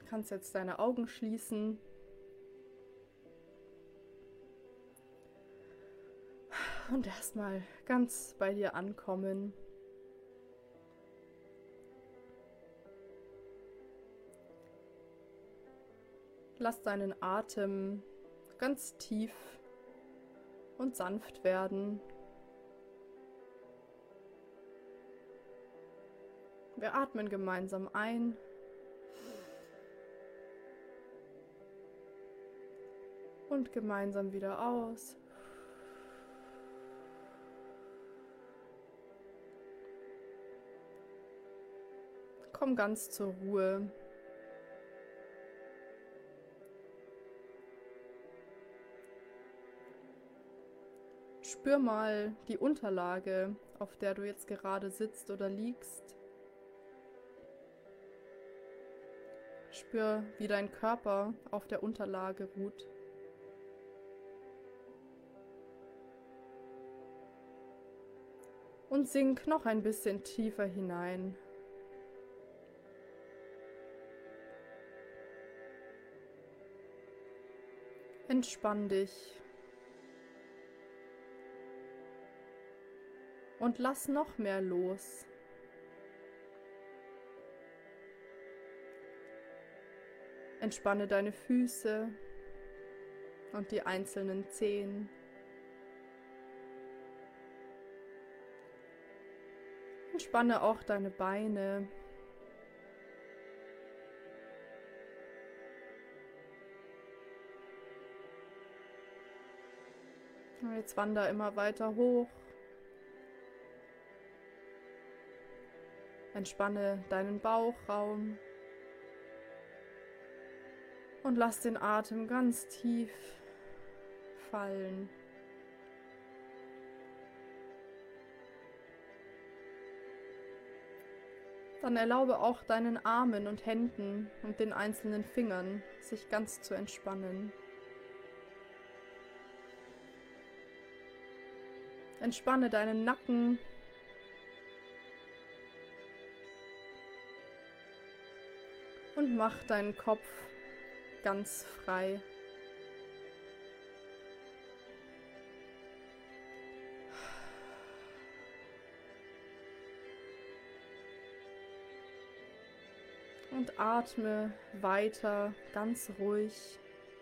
kannst jetzt deine Augen schließen. Und erstmal ganz bei dir ankommen. Lass deinen Atem ganz tief und sanft werden. Wir atmen gemeinsam ein und gemeinsam wieder aus. Komm ganz zur Ruhe. Spür mal die Unterlage, auf der du jetzt gerade sitzt oder liegst. Spür, wie dein Körper auf der Unterlage ruht. Und sink noch ein bisschen tiefer hinein. Entspann dich. Und lass noch mehr los. Entspanne deine Füße und die einzelnen Zehen. Entspanne auch deine Beine. Und jetzt wander immer weiter hoch. Entspanne deinen Bauchraum und lass den Atem ganz tief fallen. Dann erlaube auch deinen Armen und Händen und den einzelnen Fingern, sich ganz zu entspannen. Entspanne deinen Nacken. Und mach deinen Kopf ganz frei. Und atme weiter ganz ruhig.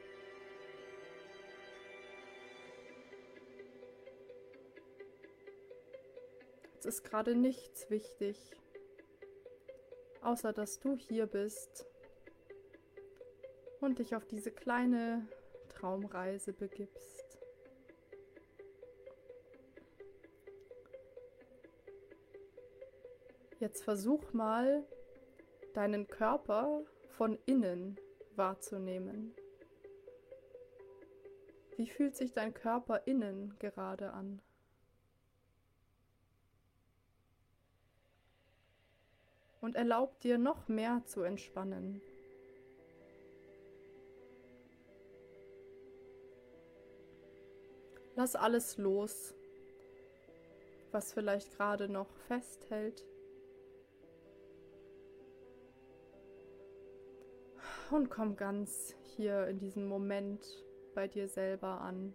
Es ist gerade nichts wichtig, außer dass du hier bist und dich auf diese kleine Traumreise begibst. Jetzt versuch mal, deinen Körper von innen wahrzunehmen. Wie fühlt sich dein Körper innen gerade an? Und erlaub dir noch mehr zu entspannen. Lass alles los, was vielleicht gerade noch festhält. Und komm ganz hier in diesem Moment bei dir selber an.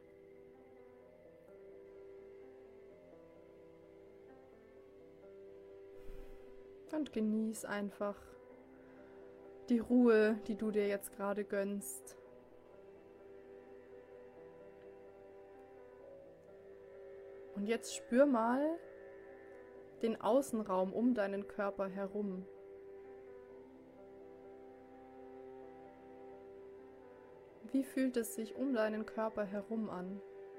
Und genieß einfach die Ruhe, die du dir jetzt gerade gönnst. Und jetzt spür mal den Außenraum um deinen Körper herum. Wie fühlt es sich um deinen Körper herum an?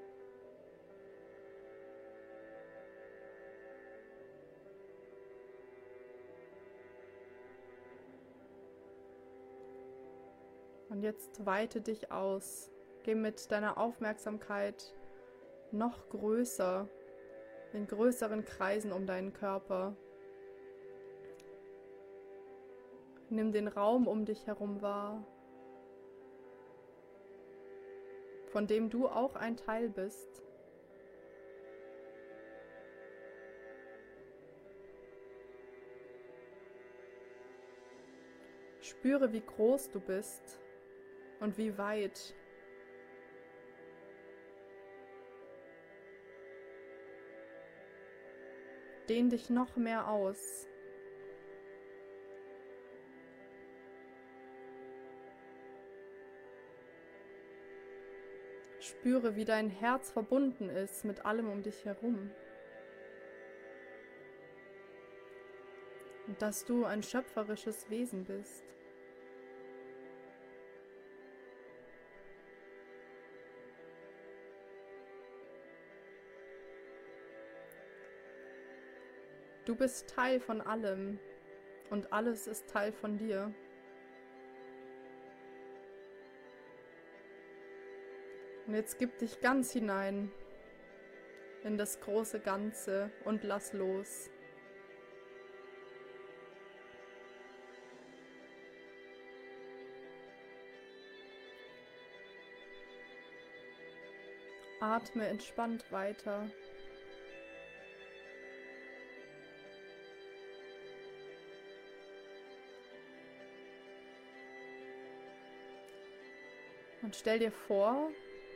Und jetzt weite dich aus. Geh mit deiner Aufmerksamkeit noch größer, in größeren Kreisen um deinen Körper. Nimm den Raum um dich herum wahr, von dem du auch ein Teil bist. Spüre, wie groß du bist und wie weit. Dehn dich noch mehr aus. Spüre, wie dein Herz verbunden ist mit allem um dich herum. Und dass du ein schöpferisches Wesen bist. Du bist Teil von allem und alles ist Teil von dir. Und jetzt gib dich ganz hinein in das große Ganze und lass los. Atme entspannt weiter. Und stell dir vor,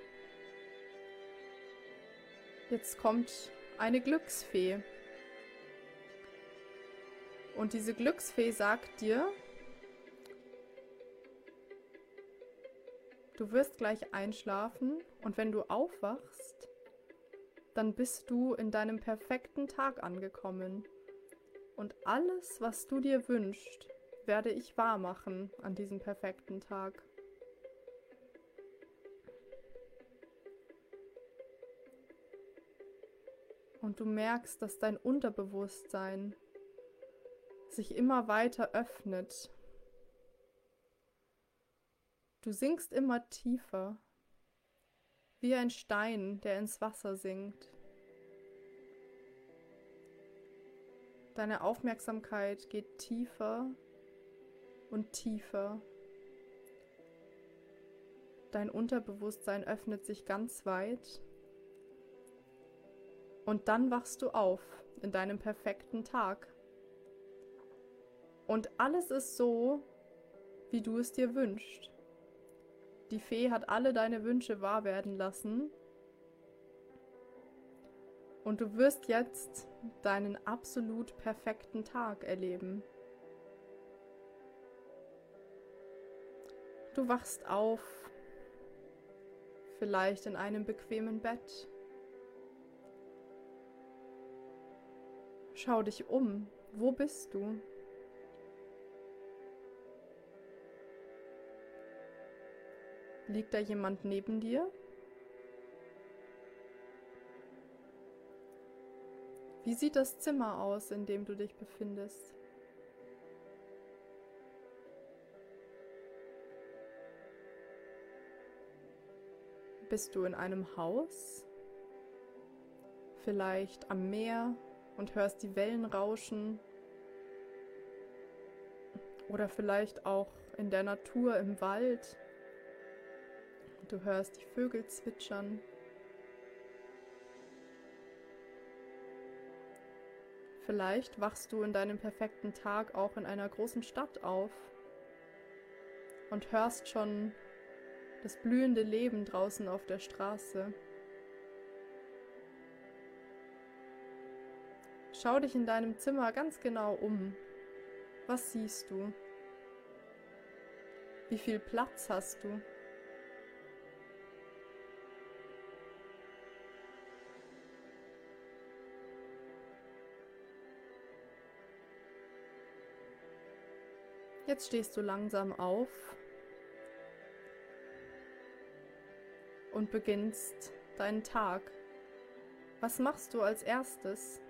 jetzt kommt eine Glücksfee. Und diese Glücksfee sagt dir, du wirst gleich einschlafen und wenn du aufwachst, dann bist du in deinem perfekten Tag angekommen. Und alles, was du dir wünschst, werde ich wahr machen an diesem perfekten Tag. Und du merkst, dass dein Unterbewusstsein sich immer weiter öffnet. Du sinkst immer tiefer, wie ein Stein, der ins Wasser sinkt. Deine Aufmerksamkeit geht tiefer und tiefer. Dein Unterbewusstsein öffnet sich ganz weit. Und dann wachst du auf in deinem perfekten Tag. Und alles ist so, wie du es dir wünschst. Die Fee hat alle deine Wünsche wahr werden lassen. Und du wirst jetzt deinen absolut perfekten Tag erleben. Du wachst auf, vielleicht in einem bequemen Bett. Schau dich um. Wo bist du? Liegt da jemand neben dir? Wie sieht das Zimmer aus, in dem du dich befindest? Bist du in einem Haus? Vielleicht am Meer und hörst die Wellen rauschen? Oder vielleicht auch in der Natur im Wald? Du hörst die Vögel zwitschern. Vielleicht wachst du in deinem perfekten Tag auch in einer großen Stadt auf und hörst schon das blühende Leben draußen auf der Straße. Schau dich in deinem Zimmer ganz genau um. Was siehst du? Wie viel Platz hast du? Jetzt stehst du langsam auf und beginnst deinen Tag. Was machst du als erstes?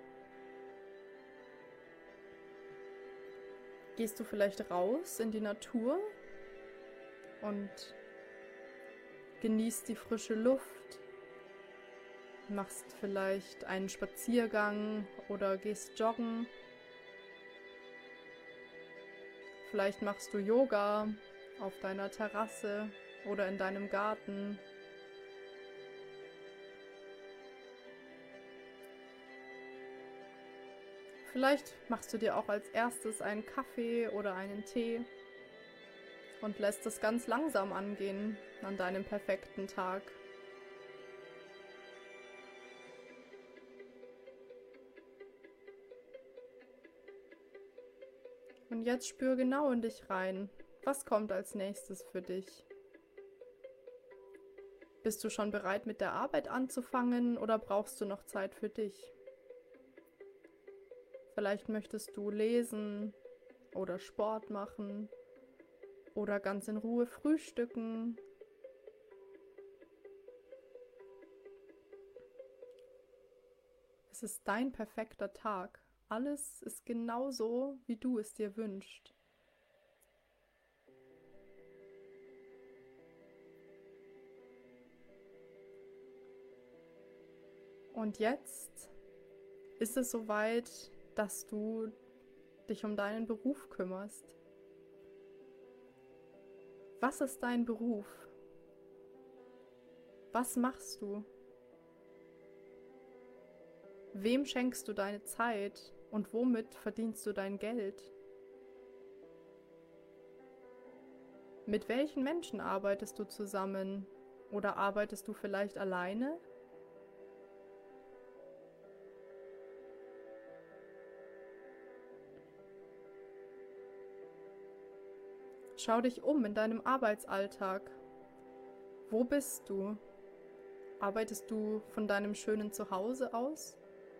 Gehst du vielleicht raus in die Natur und genießt die frische Luft? Machst vielleicht einen Spaziergang oder gehst joggen? Vielleicht machst du Yoga auf deiner Terrasse oder in deinem Garten. Vielleicht machst du dir auch als erstes einen Kaffee oder einen Tee. und lässt es ganz langsam angehen an deinem perfekten Tag. Und jetzt spür genau in dich rein. Was kommt als nächstes für dich? Bist du schon bereit, mit der Arbeit anzufangen oder brauchst du noch Zeit für dich? Vielleicht möchtest du lesen oder Sport machen oder ganz in Ruhe frühstücken. Es ist dein perfekter Tag. Alles ist genau so, wie du es dir wünschst. Und jetzt ist es soweit, dass du dich um deinen Beruf kümmerst. Was ist dein Beruf? Was machst du? Wem schenkst du deine Zeit und womit verdienst du dein Geld? Mit welchen Menschen arbeitest du zusammen oder arbeitest du vielleicht alleine? Schau dich um in deinem Arbeitsalltag. Wo bist du? Arbeitest du von deinem schönen Zuhause aus?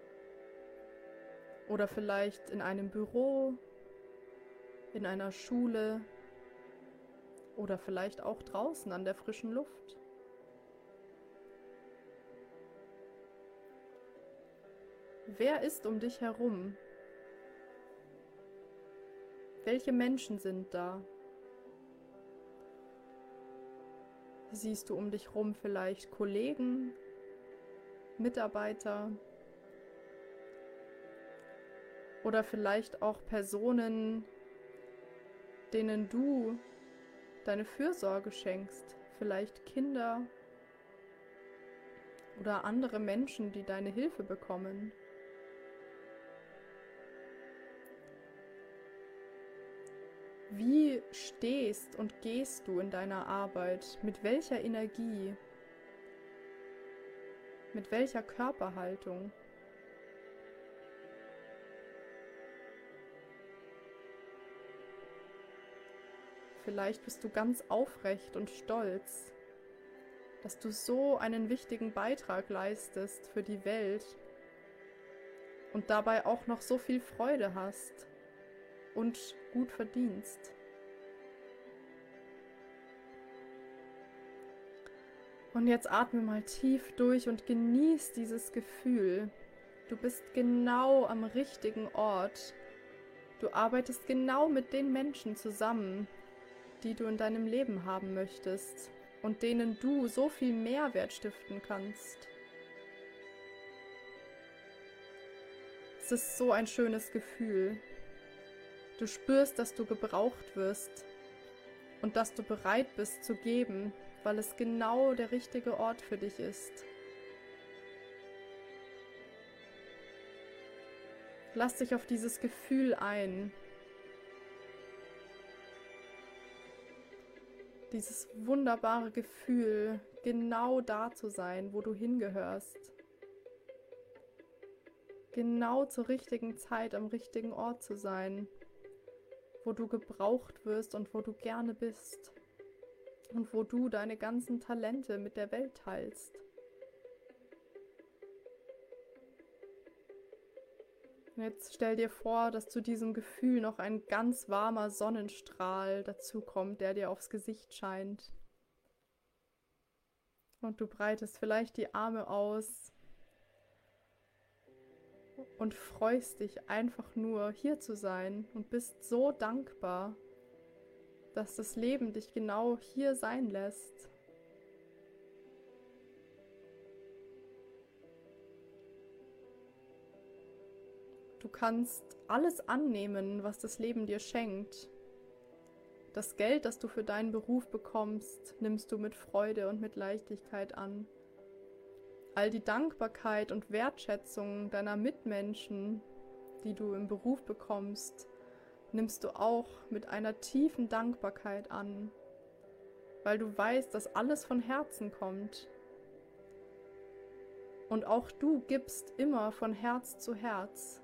Oder vielleicht in einem Büro, in einer Schule oder vielleicht auch draußen an der frischen Luft? Wer ist um dich herum? Welche Menschen sind da? Siehst du um dich herum vielleicht Kollegen, Mitarbeiter oder vielleicht auch Personen, denen du deine Fürsorge schenkst, vielleicht Kinder oder andere Menschen, die deine Hilfe bekommen. Wie stehst und gehst du in deiner Arbeit? Mit welcher Energie? Mit welcher Körperhaltung? Vielleicht bist du ganz aufrecht und stolz, dass du so einen wichtigen Beitrag leistest für die Welt und dabei auch noch so viel Freude hast und gut verdienst. Und jetzt atme mal tief durch und genieß dieses Gefühl. Du bist genau am richtigen Ort. Du arbeitest genau mit den Menschen zusammen, die du in deinem Leben haben möchtest und denen du so viel Mehrwert stiften kannst. Es ist so ein schönes Gefühl. Du spürst, dass du gebraucht wirst und dass du bereit bist zu geben, weil es genau der richtige Ort für dich ist. Lass dich auf dieses Gefühl ein. Dieses wunderbare Gefühl, genau da zu sein, wo du hingehörst. Genau zur richtigen Zeit am richtigen Ort zu sein, wo du gebraucht wirst und wo du gerne bist und wo du deine ganzen Talente mit der Welt teilst. Und jetzt stell dir vor, dass zu diesem Gefühl noch ein ganz warmer Sonnenstrahl dazukommt, der dir aufs Gesicht scheint. Und du breitest vielleicht die Arme aus und freust dich einfach nur, hier zu sein und bist so dankbar, dass das Leben dich genau hier sein lässt. Du kannst alles annehmen, was das Leben dir schenkt. Das Geld, das du für deinen Beruf bekommst, nimmst du mit Freude und mit Leichtigkeit an. All die Dankbarkeit und Wertschätzung deiner Mitmenschen, die du im Beruf bekommst, nimmst du auch mit einer tiefen Dankbarkeit an, weil du weißt, dass alles von Herzen kommt. Und auch du gibst immer von Herz zu Herz.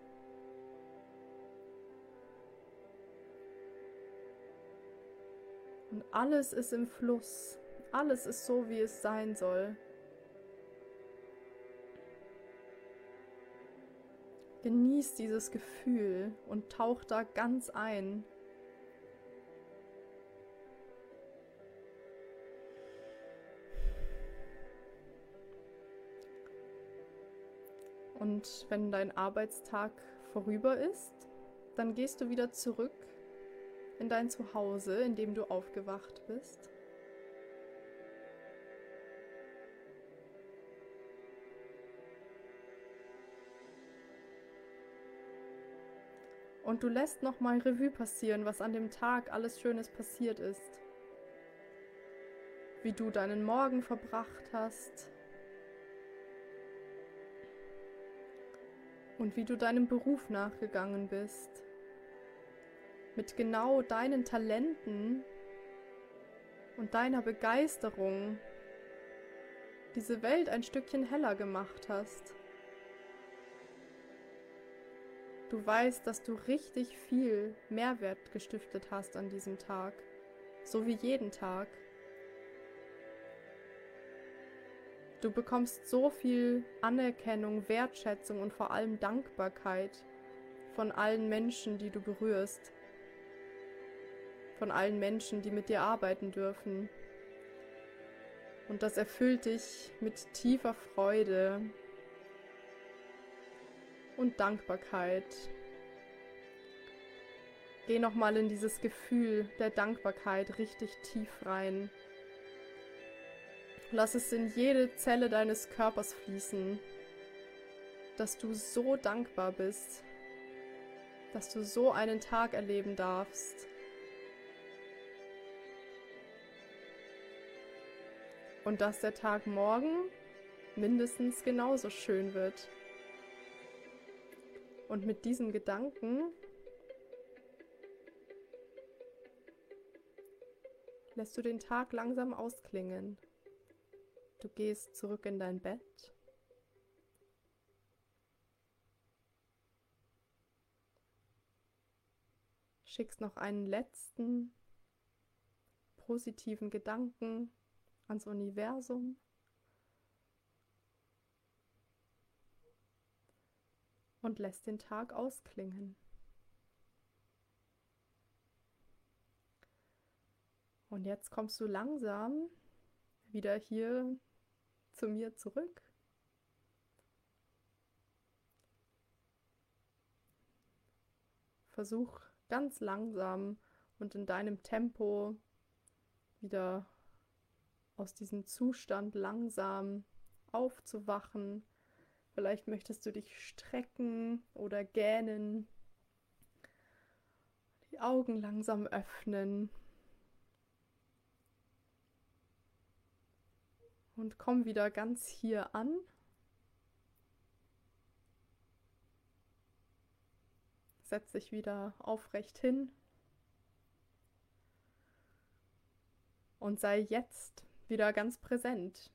Und alles ist im Fluss. Alles ist so, wie es sein soll. Genieß dieses Gefühl und tauch da ganz ein. Und wenn dein Arbeitstag vorüber ist, dann gehst du wieder zurück in dein Zuhause, in dem du aufgewacht bist. Und du lässt nochmal Revue passieren, was an dem Tag alles Schönes passiert ist. Wie du deinen Morgen verbracht hast. Und wie du deinem Beruf nachgegangen bist. Mit genau deinen Talenten und deiner Begeisterung diese Welt ein Stückchen heller gemacht hast. Du weißt, dass du richtig viel Mehrwert gestiftet hast an diesem Tag, so wie jeden Tag. Du bekommst so viel Anerkennung, Wertschätzung und vor allem Dankbarkeit von allen Menschen, die du berührst, von allen Menschen, die mit dir arbeiten dürfen. Und das erfüllt dich mit tiefer Freude und Dankbarkeit. Geh nochmal in dieses Gefühl der Dankbarkeit richtig tief rein. Lass es in jede Zelle deines Körpers fließen, dass du so dankbar bist, dass du so einen Tag erleben darfst. Und dass der Tag morgen mindestens genauso schön wird. Und mit diesem Gedanken lässt du den Tag langsam ausklingen. Du gehst zurück in dein Bett. Schickst noch einen letzten positiven Gedanken ans Universum. Und lässt den Tag ausklingen. Und jetzt kommst du langsam wieder hier zu mir zurück. Versuch ganz langsam und in deinem Tempo wieder aus diesem Zustand langsam aufzuwachen. Vielleicht möchtest du dich strecken oder gähnen, die Augen langsam öffnen und komm wieder ganz hier an. Setz dich wieder aufrecht hin und sei jetzt wieder ganz präsent